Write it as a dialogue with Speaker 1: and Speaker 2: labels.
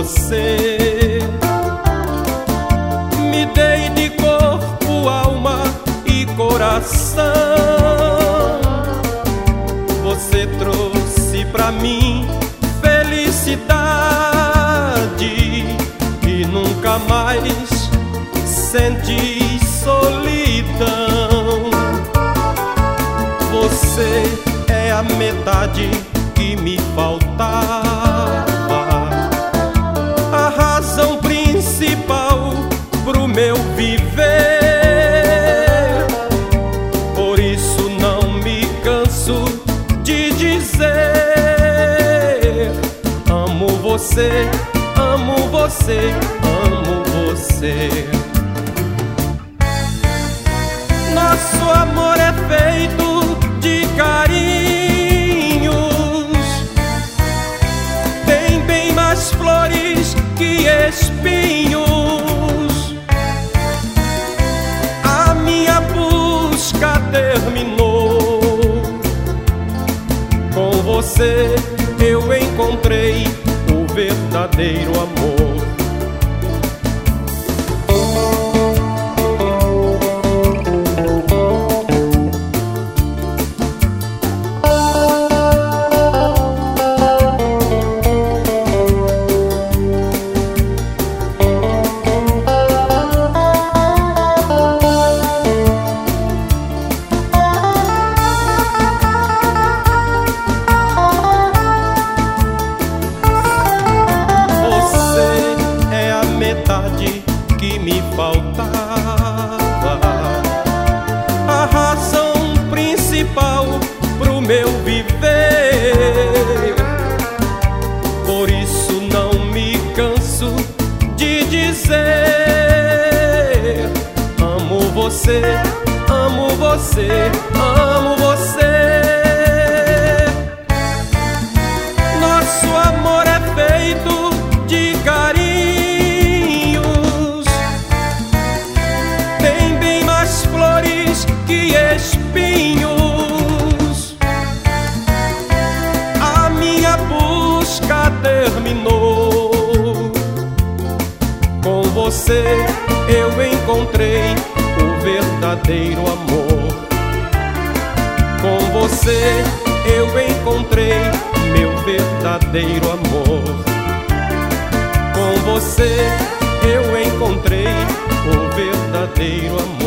Speaker 1: você. Me dei de corpo, alma e coração. Você trouxe pra mim felicidade e nunca mais senti solidão. Você é a metade que me faltava, a razão principal pro meu viver. Por isso não me canso de dizer: amo você, amo você, amo você. Nosso amor é feito de carinhos, tem bem mais flores que espinhos. A minha busca terminou, com você eu encontrei o verdadeiro amor. Que me faltava, a razão principal pro meu viver. Por isso não me canso de dizer: amo você, amo você, amo você. Nosso amor é feito de carinho, que espinhos. A minha busca terminou, com você eu encontrei o verdadeiro amor. Com você eu encontrei meu verdadeiro amor. Com você eu encontrei o verdadeiro amor.